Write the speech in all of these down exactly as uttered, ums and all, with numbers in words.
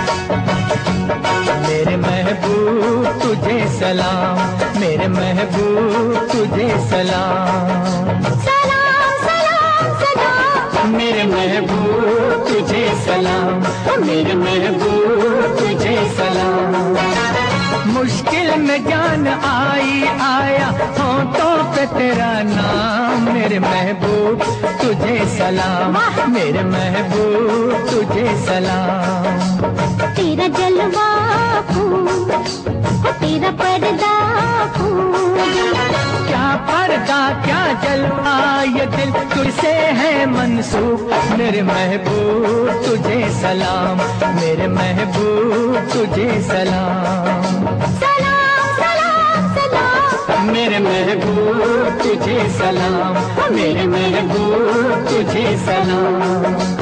मेरे महबूब तुझे सलाम, मेरे महबूब तुझे सलाम। सलाम सलाम सलाम मेरे महबूब तुझे सलाम, मेरे महबूब तुझे सलाम। मुश्किल में जान आई आया होठों पे तेरा नाम, मेरे महबूब तुझे सलाम, मेरे महबूब तुझे सलाम। तेरा जलवा फूल, तेरा पर्दा फूल, क्या पर्दा क्या जलवा ये दिल तुझसे है मंसूब, मेरे महबूब तुझे सलाम, मेरे महबूब तुझे सलाम। सलाम सलाम सलाम मेरे महबूब तुझे सलाम, मेरे महबूब तुझे सलाम।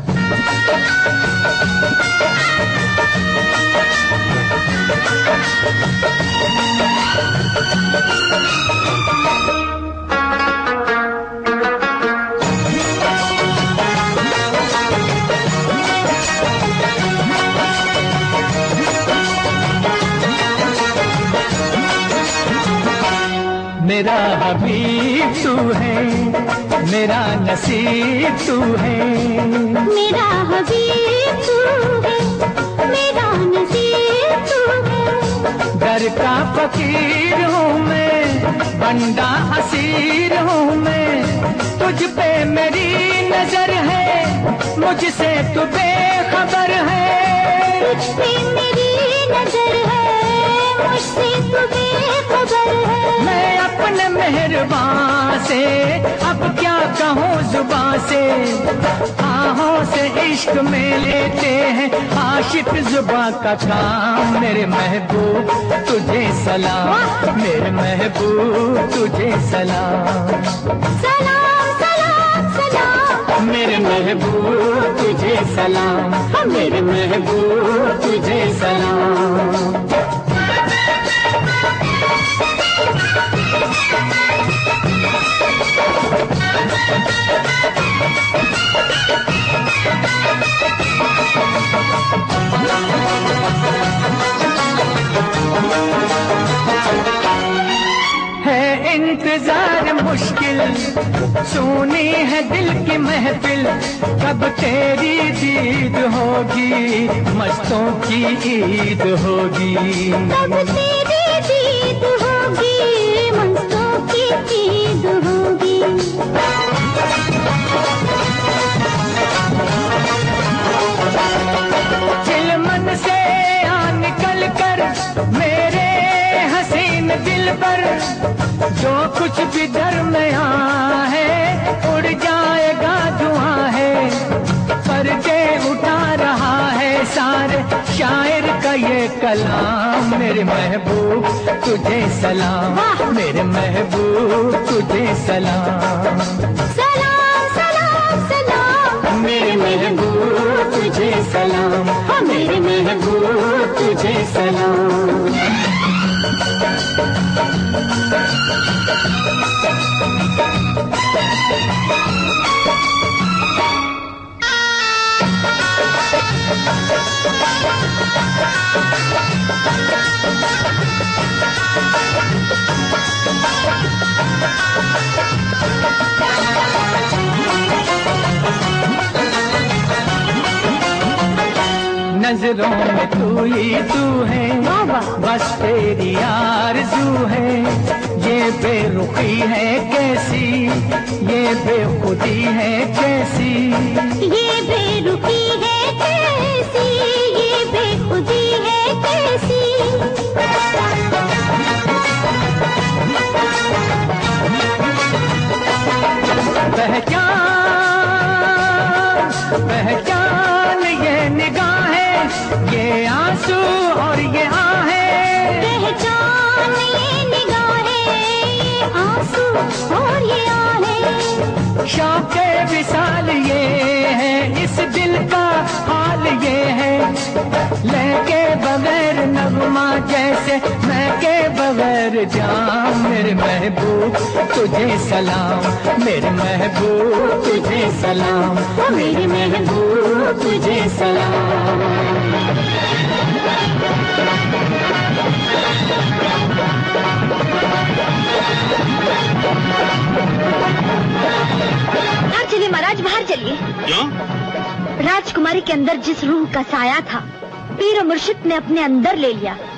मेरा हबीब तू है, मेरा नसीब तू है, मेरा हबीब तू है, मेरा नसीब तू है। दर का फकीर हूँ मैं, बंदा असीर हूँ मैं, तुझ पे मेरी नजर है, मुझसे तू बेखबर है। तुझ पे मेरी नजर है, मुझसे तू बेखबर है। मैं अपने मेहरबान से अब क्या कहूँ जुबान से, आहों से इश्क में लेते हैं आशिक जुबां का काम। मेरे महबूब तुझे सलाम, मेरे महबूब तुझे सलाम। सलाम सलाम सलाम मेरे महबूब तुझे सलाम, मेरे महबूब तुझे सलाम। है इंतजार मुश्किल, सुनी है दिल की महफिल, कब तेरी दीद होगी, मस्तों की ईद होगी। कब तेरी दीद होगी, मस्तों की ईद होगी। चिलमन से आ निकल कर मेरे हसीन दिल पर, जो कुछ भी दरमियां है उड़ जाएगा धुआं है। पर्दे उठा रहा है सारे शायर का ये कलाम। मेरे महबूब तुझे सलाम, मेरे महबूब तुझे सलाम। सलाम सलाम सलाम मेरे महबूब तुझे सलाम, मेरे महबूब तुझे सलाम। नजरों में तू ही तू है, बस तेरी आरज़ू है। ये बेरुखी है कैसी, ये बेखुदी है कैसी, ये बेरुखी है कैसी, ये बेखुदी है कैसी। पहचान पहचान ये निगाहें, ये आंसू और ये आहें। पहचान ये निगाहें, ये आंसू और ये आहें। शौक़े विसाल ये है, इस दिल का हाल ये है। लेके बगैर नगमा जैसे मैं के बगैर जाम। मेरे महबूब तुझे सलाम, मेरे महबूब तुझे सलाम, मेरे महबूब तुझे सलाम। चलिए। क्यों? राजकुमारी के अंदर जिस रूह का साया था, पीर और मुर्शिद ने अपने अंदर ले लिया।